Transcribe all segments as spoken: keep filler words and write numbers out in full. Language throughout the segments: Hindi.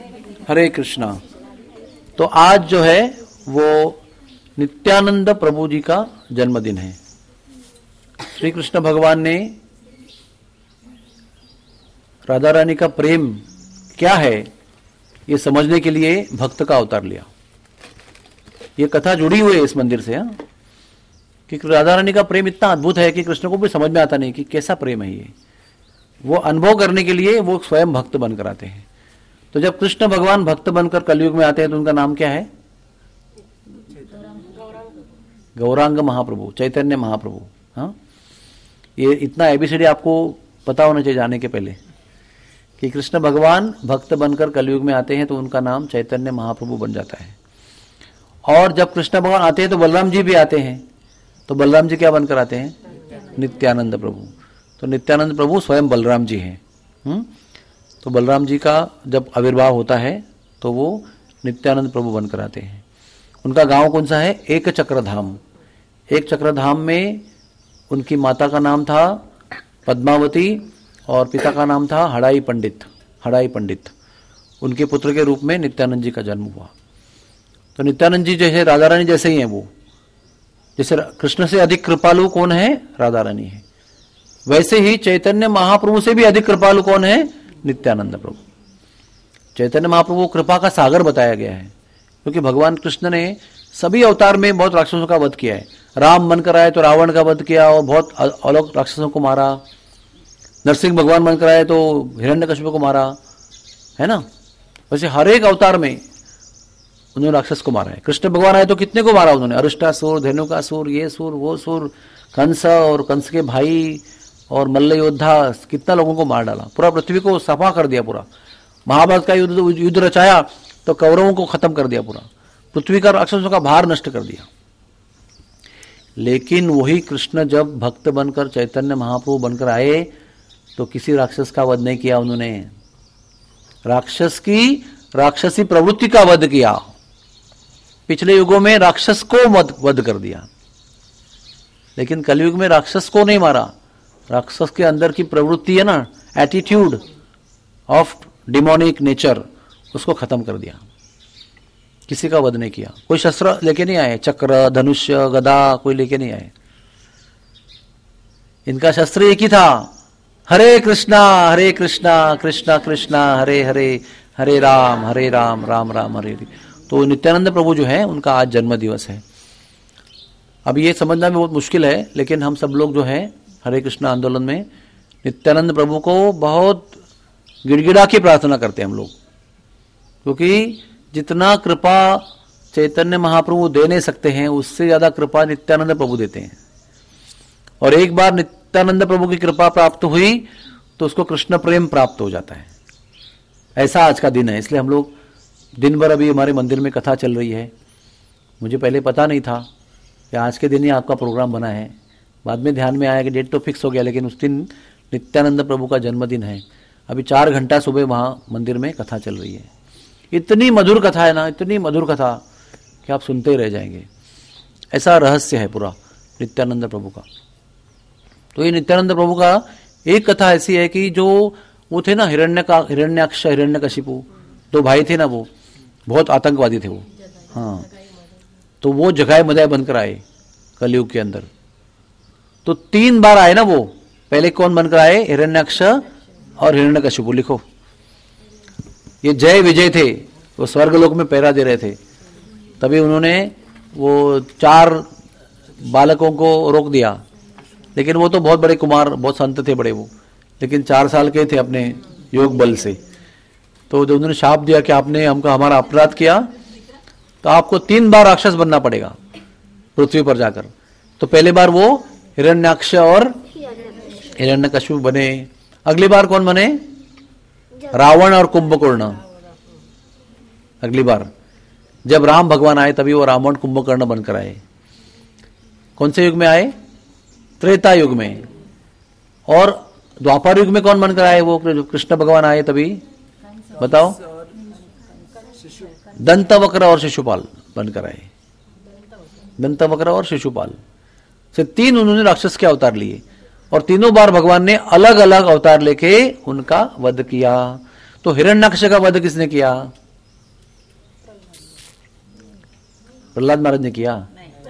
हरे कृष्णा। तो आज जो है वो नित्यानंद प्रभु जी का जन्मदिन है। श्री कृष्ण भगवान ने राधा रानी का प्रेम क्या है ये समझने के लिए भक्त का अवतार लिया। ये कथा जुड़ी हुई है इस मंदिर से, हाँ, कि राधा रानी का प्रेम इतना अद्भुत है कि कृष्ण को भी समझ में आता नहीं कि कैसा प्रेम है ये। वो अनुभव करने के लिए वो स्वयं भक्त बनकर आते हैं। तो जब कृष्ण भगवान भक्त बनकर कलयुग में आते हैं तो उनका नाम क्या है? गौरांग महाप्रभु, चैतन्य महाप्रभु। हाँ, ये इतना एबीसीडी आपको पता होना चाहिए जाने के पहले कि कृष्ण भगवान भक्त बनकर कलयुग में आते हैं तो उनका नाम चैतन्य महाप्रभु बन जाता है। और जब कृष्ण भगवान आते हैं तो बलराम जी भी आते हैं, तो बलराम जी क्या बनकर आते हैं? नित्यानंद प्रभु। तो नित्यानंद प्रभु स्वयं बलराम जी हैं। हम्म तो बलराम जी का जब आविर्भाव होता है तो वो नित्यानंद प्रभु बनकर आते हैं। उनका गांव कौन सा है? एक चक्रधाम। एक चक्रधाम में उनकी माता का नाम था पद्मावती और पिता का नाम था हड़ाई पंडित। हड़ाई पंडित उनके पुत्र के रूप में नित्यानंद जी का जन्म हुआ। तो नित्यानंद जी जैसे राधा रानी जैसे ही हैं, वो जैसे कृष्ण से अधिक कृपालु कौन है? राधा रानी है। वैसे ही चैतन्य महाप्रभु से भी अधिक कृपालु कौन है? नित्यानंद प्रभु। चैतन्य महाप्रभु कृपा का सागर बताया गया है क्योंकि भगवान कृष्ण ने सभी अवतार में बहुत राक्षसों का वध किया है। राम बनकर आए तो रावण का वध किया और बहुत अलग राक्षसों को मारा। नरसिंह भगवान बनकर आए तो हिरण्यकशिपु को मारा, है ना। वैसे हर एक अवतार में उन्होंने राक्षस को मारा है। कृष्ण भगवान आए तो कितने को मारा उन्होंने? अरिष्टासुर, धेनुकासुर, ये सुर वो सुर, कंस और कंस के भाई और मल्ल योद्धा, कितना लोगों को मार डाला। पूरा पृथ्वी को सफा कर दिया। पूरा महाभारत का युद्ध युद्ध रचाया तो कौरवों को खत्म कर दिया। पूरा पृथ्वी का राक्षसों का भार नष्ट कर दिया। लेकिन वही कृष्ण जब भक्त बनकर चैतन्य महाप्रभु बनकर आए तो किसी राक्षस का वध नहीं किया उन्होंने। राक्षस की राक्षसी प्रवृत्ति का वध किया। पिछले युगों में राक्षस को वध कर दिया, लेकिन कलयुग में राक्षस को नहीं मारा। राक्षस के अंदर की प्रवृत्ति है ना, एटीट्यूड ऑफ डिमोनिक नेचर, उसको खत्म कर दिया। किसी का वध नहीं किया। कोई शस्त्र लेके नहीं आए, चक्र, धनुष्य, गदा कोई लेके नहीं आए। इनका शस्त्र एक ही था, हरे कृष्णा हरे कृष्णा कृष्णा कृष्णा हरे हरे, हरे राम हरे राम राम राम हरे हरे। तो नित्यानंद प्रभु जो है उनका आज जन्म दिवस है। अब ये समझना भी बहुत मुश्किल है, लेकिन हम सब लोग जो है हरे कृष्ण आंदोलन में नित्यानंद प्रभु को बहुत गिड़गिड़ा के प्रार्थना करते हैं हम लोग, क्योंकि जितना कृपा चैतन्य महाप्रभु दे नहीं सकते हैं उससे ज्यादा कृपा नित्यानंद प्रभु देते हैं। और एक बार नित्यानंद प्रभु की कृपा प्राप्त हुई तो उसको कृष्ण प्रेम प्राप्त हो जाता है। ऐसा आज का दिन है। इसलिए हम लोग दिन भर, अभी हमारे मंदिर में कथा चल रही है। मुझे पहले पता नहीं था कि आज के दिन ही आपका प्रोग्राम बना है। बाद में ध्यान में आया कि डेट तो फिक्स हो गया, लेकिन उस दिन नित्यानंद प्रभु का जन्मदिन है। अभी चार घंटा सुबह वहाँ मंदिर में कथा चल रही है। इतनी मधुर कथा है ना, इतनी मधुर कथा कि आप सुनते ही रह जाएंगे। ऐसा रहस्य है पूरा नित्यानंद प्रभु का। तो ये नित्यानंद प्रभु का एक कथा ऐसी है कि जो वो थे ना हिरण्य का हिरण्याक्ष हिरण्यकशिपु, दो भाई थे ना, वो बहुत आतंकवादी थे वो। हाँ, तो वो जगाए मदाए बनकर आए कलयुग के अंदर। तो तीन बार आए ना वो। पहले कौन बनकर आए? हिरण्याक्ष और हिरण्यकशिपु। लिखो, ये जय विजय थे, वो स्वर्गलोक में पहरा दे रहे थे। तभी उन्होंने वो चार बालकों को रोक दिया, लेकिन वो तो बहुत बड़े कुमार, बहुत संत थे बड़े वो, लेकिन चार साल के थे अपने योग बल से। तो जब उन्होंने शाप दिया कि आपने हमको हमारा अपराध किया तो आपको तीन बार राक्षस बनना पड़ेगा पृथ्वी पर जाकर। तो पहले बार वो हिरण्याक्ष और हिरण्यकशिपु बने। अगली बार कौन बने? रावण और कुंभकर्ण। अगली बार जब राम भगवान आए तभी वो रावण कुंभकर्ण बनकर आए। कौन से युग में आए? त्रेता युग में। और द्वापर युग में कौन बनकर आए? वो कृष्ण भगवान आए तभी, बताओ। दंतवक्र और शिशुपाल बनकर आए। दंतवक्र और शिशुपाल से तीन उन्होंने राक्षस के अवतार लिए और तीनों बार भगवान ने अलग अलग अवतार लेके उनका वध किया। तो हिरण्यक्ष का वध किसने किया? प्रहलाद महाराज ने किया।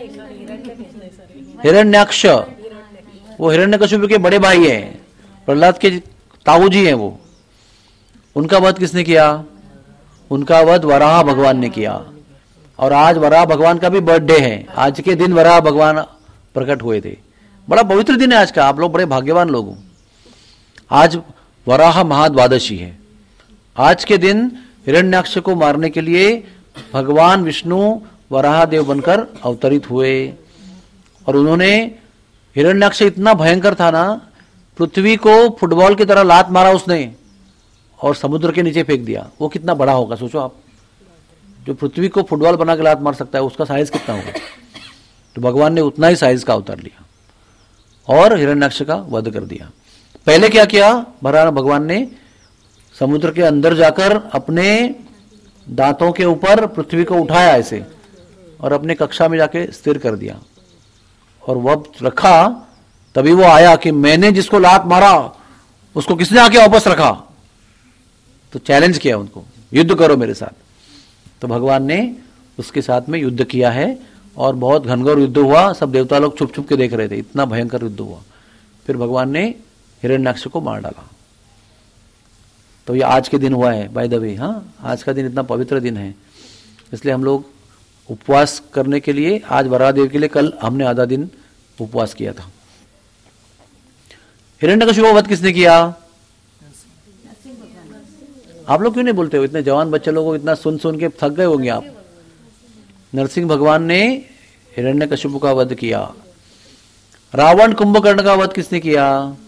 हिरण्यक्ष वो हिरण्यकशिपु के बड़े भाई हैं, प्रहलाद के ताऊ जी हैं वो। उनका वध किसने किया? उनका वध वराह भगवान ने किया। और आज वराह भगवान का भी बर्थडे है। आज के दिन वराह भगवान प्रकट हुए थे। बड़ा पवित्र दिन है आज का। आप लोग बड़े भाग्यवान लोग हो। आज वराह महाद्वादशी है। आज के दिन हिरण्याक्ष को मारने के लिए भगवान विष्णु वराह देव बनकर अवतरित हुए। और उन्होंने, हिरण्याक्ष इतना भयंकर था ना, पृथ्वी को फुटबॉल की तरह लात मारा उसने और समुद्र के नीचे फेंक दिया। वो कितना बड़ा होगा सोचो आप। जो पृथ्वी को फुटबॉल बना के लात मार सकता है उसका साइज कितना होगा। तो भगवान ने उतना ही साइज का अवतार लिया और हिरण्याक्ष का वध कर दिया। पहले क्या किया? भगवान ने समुद्र के अंदर जाकर अपने दांतों के ऊपर पृथ्वी को उठाया ऐसे और अपने कक्षा में जाके स्थिर कर दिया और वह रखा। तभी वो आया कि मैंने जिसको लात मारा उसको किसने आके वापस रखा। तो चैलेंज किया उनको, युद्ध करो मेरे साथ। तो भगवान ने उसके साथ में युद्ध किया है और बहुत घनघोर युद्ध हुआ। सब देवता लोग छुप छुप के देख रहे थे, इतना भयंकर युद्ध हुआ। फिर भगवान ने हिरण्याक्ष को मार डाला। तो ये आज के दिन हुआ है बाय द वे। हाँ, आज का दिन इतना पवित्र दिन है, इसलिए हम लोग उपवास करने के लिए आज वराहदेव के लिए कल हमने आधा दिन उपवास किया था। हिरण्यकशिपु का वध किसने किया? आप लोग क्यों नहीं बोलते हो? इतने जवान बच्चे लोगों को इतना सुन सुन के थक गए होंगे आप। नरसिंह भगवान ने हिरण्यकशिपु का वध किया। रावण कुंभकर्ण का वध किसने किया?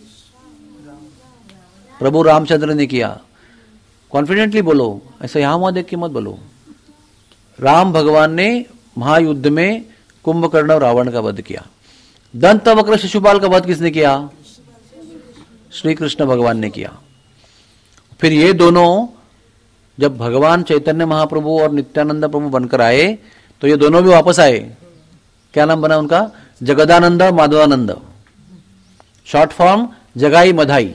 प्रभु रामचंद्र ने किया। कॉन्फिडेंटली बोलो, ऐसा यहां वहां देख के मत बोलो। राम भगवान ने महायुद्ध में कुंभकर्ण और रावण का वध किया। दंतवक्र शिशुपाल का वध किसने किया? श्री कृष्ण भगवान ने किया। फिर ये दोनों जब भगवान चैतन्य महाप्रभु और नित्यानंद प्रभु बनकर आए तो ये दोनों भी वापस आए। क्या नाम बना उनका? जगदानंद माधवानंद, शॉर्ट फॉर्म जगाई मधाई।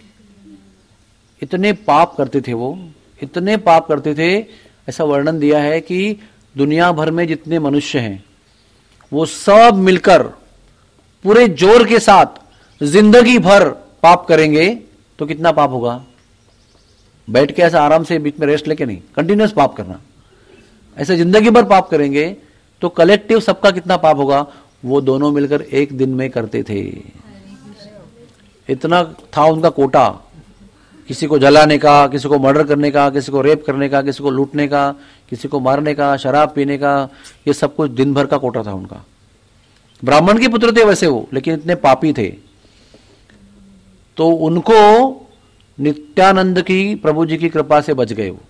इतने पाप करते थे वो, इतने पाप करते थे। ऐसा वर्णन दिया है कि दुनिया भर में जितने मनुष्य हैं वो सब मिलकर पूरे जोर के साथ जिंदगी भर पाप करेंगे तो कितना पाप होगा? बैठ के ऐसा आराम से बीच में रेस्ट लेके नहीं, कंटिन्यूअस पाप करना। ऐसे जिंदगी भर पाप करेंगे तो कलेक्टिव सबका कितना पाप होगा? वो दोनों मिलकर एक दिन में करते थे। इतना था उनका कोटा। किसी को जलाने का, किसी को मर्डर करने का, किसी को रेप करने का, किसी को लूटने का, किसी को मारने का, शराब पीने का, ये सब कुछ दिन भर का कोटा था उनका। ब्राह्मण के पुत्र थे वैसे वो, लेकिन इतने पापी थे। तो उनको नित्यानंद की, प्रभु जी की कृपा से बच गए वो,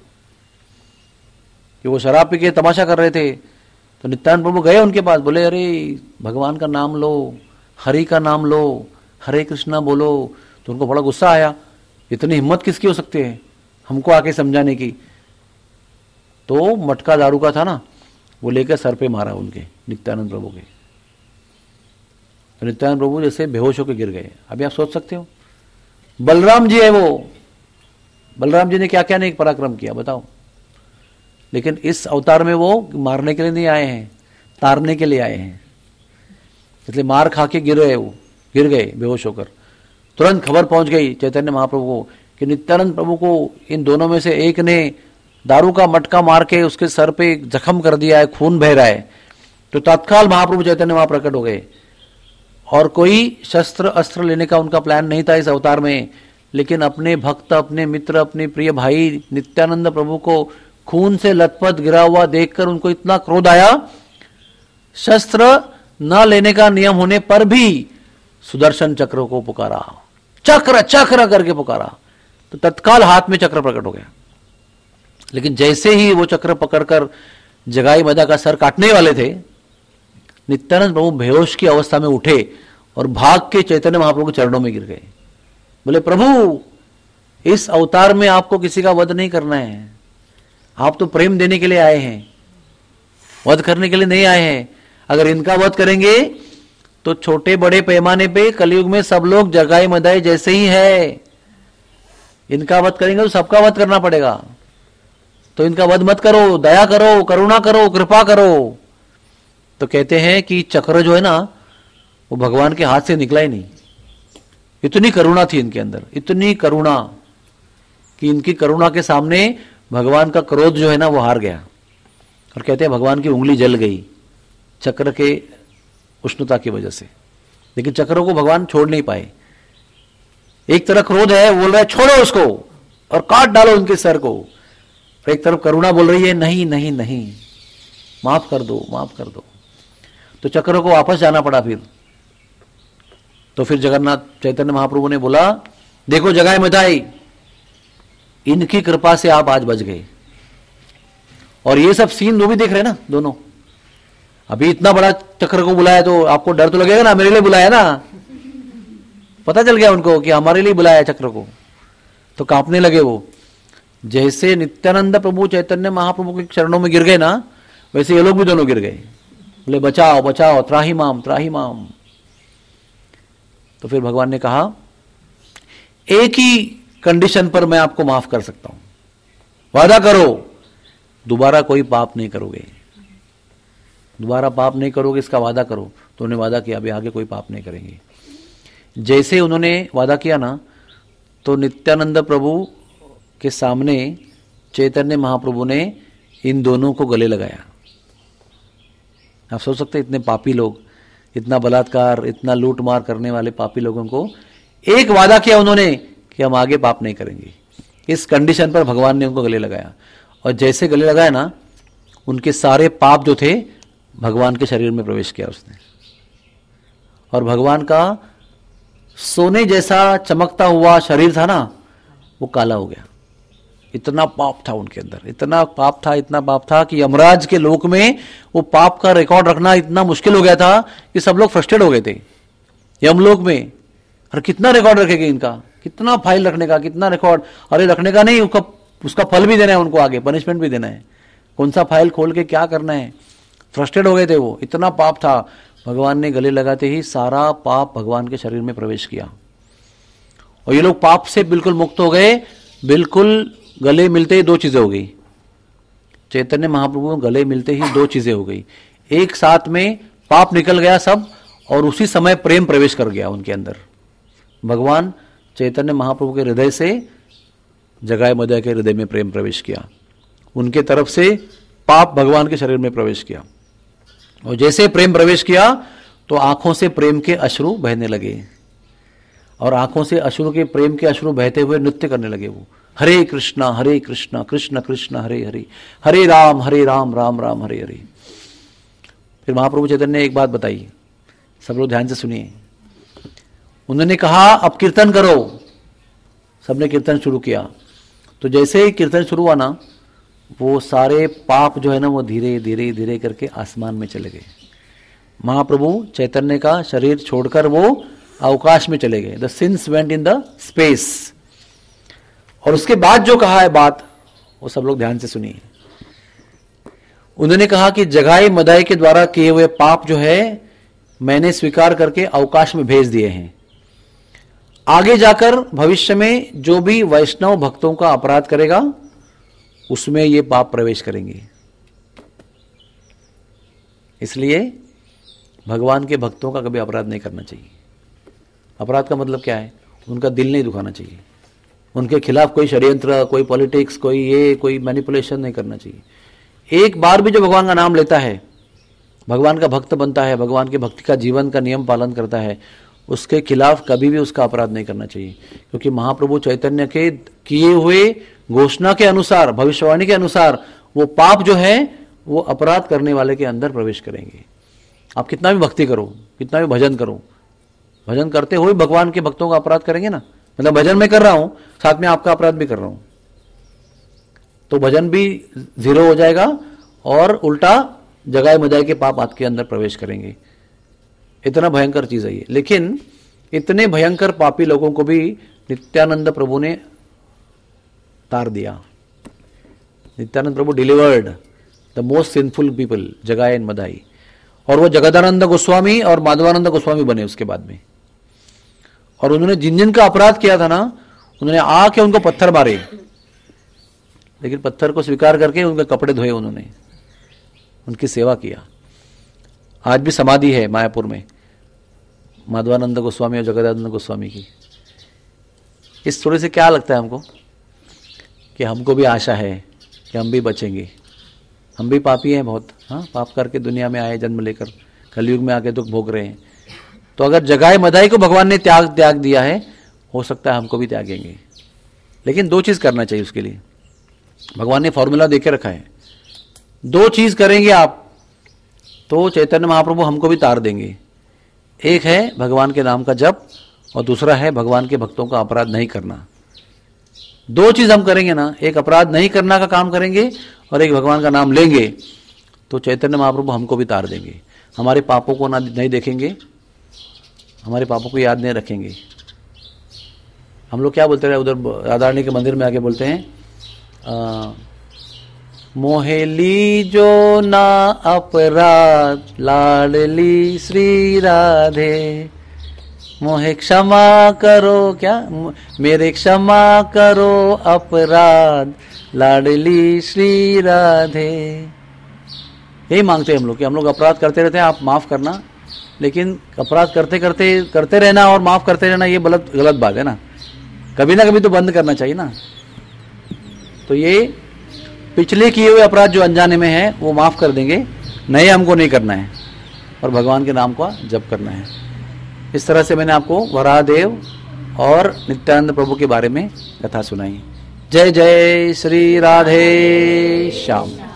कि वो शराब पी के तमाशा कर रहे थे। तो नित्यानंद प्रभु गए उनके पास, बोले अरे भगवान का नाम लो, हरि का नाम लो, हरे कृष्णा बोलो। तो उनको बड़ा गुस्सा आया, इतनी हिम्मत किसकी हो सकती है हमको आके समझाने की। तो मटका दारू का था ना, वो लेकर सर पे मारा उनके, नित्यानंद प्रभु के। तो नित्यानंद प्रभु जैसे बेहोश होकर गिर गए। अभी आप सोच सकते हो, बलराम जी है वो, बलराम जी ने क्या क्या नहीं पराक्रम किया बताओ। लेकिन इस अवतार में वो मारने के लिए नहीं आए हैं, तारने के लिए आए हैं। इसलिए मार खा के गिर गए, वो गिर गए बेहोश होकर। तुरंत खबर पहुंच गई चैतन्य महाप्रभु को कि नित्यानंद प्रभु को इन दोनों में से एक ने दारू का मटका मार के उसके सर पे जख्म कर दिया है, खून बह रहा है। तो तत्काल महाप्रभु चैतन्य वहां प्रकट हो गए। और कोई शस्त्र अस्त्र लेने का उनका प्लान नहीं था इस अवतार में, लेकिन अपने भक्त, अपने मित्र, अपने प्रिय भाई नित्यानंद प्रभु को खून से लथपथ गिरा हुआ देखकर उनको इतना क्रोध आया, शस्त्र न लेने का नियम होने पर भी सुदर्शन चक्र को पुकारा, चक्र चक्र करके पुकारा। तो तत्काल हाथ में चक्र प्रकट हो गया। लेकिन जैसे ही वो चक्र पकड़कर जगाई मदा का सर काटने वाले थे, नित्यानंद प्रभु बेहोश की अवस्था में उठे और भाग के चैतन्य महाप्रभु के चरणों में गिर गए। बोले प्रभु, इस अवतार में आपको किसी का वध नहीं करना है, आप तो प्रेम देने के लिए आए हैं, वध करने के लिए नहीं आए हैं। अगर इनका वध करेंगे तो छोटे बड़े पैमाने पे कलयुग में सब लोग जगाई मदाई जैसे ही है। इनका वध करेंगे तो सबका वध करना पड़ेगा, तो इनका वध मत करो, दया करो, करुणा करो, कृपा करो। तो कहते हैं कि चक्र जो है ना वो भगवान के हाथ से निकला ही नहीं। इतनी करुणा थी इनके अंदर, इतनी करुणा कि इनकी करुणा के सामने भगवान का क्रोध जो है ना वो हार गया। और कहते हैं भगवान की उंगली जल गई चक्र के उष्णता की वजह से, लेकिन चक्र को भगवान छोड़ नहीं पाए। एक तरफ क्रोध है, बोल रहा है छोड़ो उसको और काट डालो उनके सर को, और एक तरफ करुणा बोल रही है नहीं नहीं नहीं, माफ कर दो, माफ कर दो। तो चक्र को वापस जाना पड़ा फिर। तो फिर जगन्नाथ चैतन्य महाप्रभु ने बोला, देखो जगाए मदाई, इनकी कृपा से आप आज बच गए। और ये सब सीन वो भी देख रहे हैं ना दोनों। अभी इतना बड़ा चक्र को बुलाया तो आपको डर तो लगेगा ना, मेरे लिए बुलाया ना, पता चल गया उनको कि हमारे लिए बुलाया चक्र को, तो कांपने लगे वो। जैसे नित्यानंद प्रभु चैतन्य महाप्रभु के चरणों में गिर गए ना, वैसे ये लोग भी दोनों गिर गए, बोले बचाओ बचाओ, त्राही माम त्राही माम। तो फिर भगवान ने कहा, एक ही कंडीशन पर मैं आपको माफ कर सकता हूं, वादा करो दोबारा कोई पाप नहीं करोगे, दोबारा पाप नहीं करोगे, इसका वादा करो। तो उन्होंने वादा किया अभी आगे कोई पाप नहीं करेंगे। जैसे उन्होंने वादा किया ना, तो नित्यानंद प्रभु के सामने चैतन्य महाप्रभु ने इन दोनों को गले लगाया। आप सोच सकते हैं इतने पापी लोग, इतना बलात्कार, इतना लूट मार करने वाले पापी लोगों को एक वादा किया उन्होंने कि हम आगे पाप नहीं करेंगे। इस कंडीशन पर भगवान ने उनको गले लगाया, और जैसे गले लगाया ना, उनके सारे पाप जो थे भगवान के शरीर में प्रवेश किया उसने, और भगवान का सोने जैसा चमकता हुआ शरीर था ना, वो काला हो गया। इतना पाप था उनके अंदर, इतना पाप था, इतना पाप था कि यमराज के लोक में वो पाप का रिकॉर्ड रखना इतना मुश्किल हो गया था कि सब लोग फ्रस्ट्रेट हो गए थे यमलोक में। और कितना रिकॉर्ड रखेंगे इनका, कितना फाइल रखने का, कितना रिकॉर्ड। अरे रखने का नहीं, उसका उसका फल भी देना है उनको, आगे पनिशमेंट भी देना है, कौन सा फाइल खोल के क्या करना है। फ्रस्ट्रेट हो गए थे वो, इतना पाप था। भगवान ने गले लगाते ही सारा पाप भगवान के शरीर में प्रवेश किया, और ये लोग पाप से बिल्कुल मुक्त हो गए। बिल्कुल गले मिलते ही दो चीजें हो गई, चैतन्य महाप्रभु गले मिलते ही दो चीजें हो गई। एक साथ में पाप निकल गया सब, और उसी समय प्रेम प्रवेश कर गया उनके अंदर। भगवान चैतन्य महाप्रभु के हृदय से जगाए मदाई के हृदय में प्रेम प्रवेश किया, उनके तरफ से पाप भगवान के शरीर में प्रवेश किया। और जैसे प्रेम प्रवेश किया तो आंखों से प्रेम के अश्रु बहने लगे, और आंखों से अश्रु के प्रेम के अश्रु बहते हुए नृत्य करने लगे वो, हरे कृष्णा हरे कृष्णा कृष्ण कृष्ण हरे हरे, हरे राम हरे राम राम राम हरे हरे। फिर महाप्रभु चैतन्य ने एक बात बताई, सब लोग ध्यान से सुनिए। उन्होंने कहा अब कीर्तन करो। सबने कीर्तन शुरू किया। तो जैसे ही कीर्तन शुरू हुआ ना, वो सारे पाप जो है ना वो धीरे धीरे धीरे करके आसमान में चले गए। महाप्रभु चैतन्य का शरीर छोड़कर वो अवकाश में चले गए। The sins went in the space. और उसके बाद जो कहा है बात, वो सब लोग ध्यान से सुनिए। उन्होंने कहा कि जगाए मदाई के द्वारा किए हुए पाप जो है मैंने स्वीकार करके अवकाश में भेज दिए हैं। आगे जाकर भविष्य में जो भी वैष्णव भक्तों का अपराध करेगा उसमें ये पाप प्रवेश करेंगे। इसलिए भगवान के भक्तों का कभी अपराध नहीं करना चाहिए। अपराध का मतलब क्या है? उनका दिल नहीं दुखाना चाहिए, उनके खिलाफ कोई षड्यंत्र, कोई पॉलिटिक्स, कोई ये कोई मैनिपुलेशन नहीं करना चाहिए। एक बार भी जो भगवान का नाम लेता है, भगवान का भक्त बनता है, भगवान के भक्ति का जीवन का नियम पालन करता है, उसके खिलाफ कभी भी उसका अपराध नहीं करना चाहिए। क्योंकि महाप्रभु चैतन्य के किए हुए घोषणा के अनुसार, भविष्यवाणी के अनुसार वो पाप जो है वो अपराध करने वाले के अंदर प्रवेश करेंगे। आप कितना भी भक्ति करो, कितना भी भजन करो, भजन करते हुए भगवान के भक्तों का अपराध करेंगे ना, मतलब भजन मैं कर रहा हूं साथ में आपका अपराध भी कर रहा हूं, तो भजन भी जीरो हो जाएगा और उल्टा जगाए मदाई के पाप आपके अंदर प्रवेश करेंगे। इतना भयंकर चीज है ये। लेकिन इतने भयंकर पापी लोगों को भी नित्यानंद प्रभु ने तार दिया। Nityananda Prabhu delivered the most sinful people, Jagai and Madhai. और वो जगदानंद गोस्वामी और माधवानंद गोस्वामी बने उसके बाद में। और उन्होंने जिन जिन का अपराध किया था ना, उन्होंने आके उनको पत्थर मारे, लेकिन पत्थर को स्वीकार करके उनके कपड़े धोए, उन्होंने उनकी सेवा किया। आज भी समाधि है मायापुर में माधवानंद गोस्वामी और जगदानंद गोस्वामी की। इस थोड़े से क्या लगता है हमको कि हमको भी आशा है कि हम भी बचेंगे। हम भी पापी हैं बहुत, हाँ, पाप करके दुनिया में आए, जन्म लेकर कलयुग में आके दुख भोग रहे हैं। तो अगर जगाए मदाई को भगवान ने त्याग त्याग दिया है, हो सकता है हमको भी त्यागेंगे। लेकिन दो चीज करना चाहिए उसके लिए, भगवान ने फॉर्मूला देके रखा है। दो चीज करेंगे आप तो चैतन्य महाप्रभु हमको भी तार देंगे। एक है भगवान के नाम का जप और दूसरा है भगवान के भक्तों का अपराध नहीं करना। दो चीज हम करेंगे ना, एक अपराध नहीं करना का काम करेंगे और एक भगवान का नाम लेंगे, तो चैतन्य महाप्रभु हमको भी तार देंगे। हमारे पापों को ना नहीं देखेंगे, हमारे पापों को याद नहीं रखेंगे। हम लोग क्या बोलते रहे उधर राधारानी के मंदिर में आके बोलते हैं, आ, मोहेली जो ना अपराध लाडली श्री राधे, मोहे क्षमा करो, क्या मेरे क्षमा करो अपराध लाडली श्री राधे। यही मांगते हैं हम लोग कि हम लोग अपराध करते रहते हैं, आप माफ करना। लेकिन अपराध करते करते करते रहना और माफ करते रहना ये गलत गलत बात है ना। कभी ना कभी तो बंद करना चाहिए ना। तो ये पिछले किए हुए अपराध जो अनजाने में है वो माफ कर देंगे, नए हमको नहीं करना है और भगवान के नाम का जप करना है। इस तरह से मैंने आपको वराहदेव और नित्यानंद प्रभु के बारे में कथा सुनाई। जय जय श्री राधे श्याम।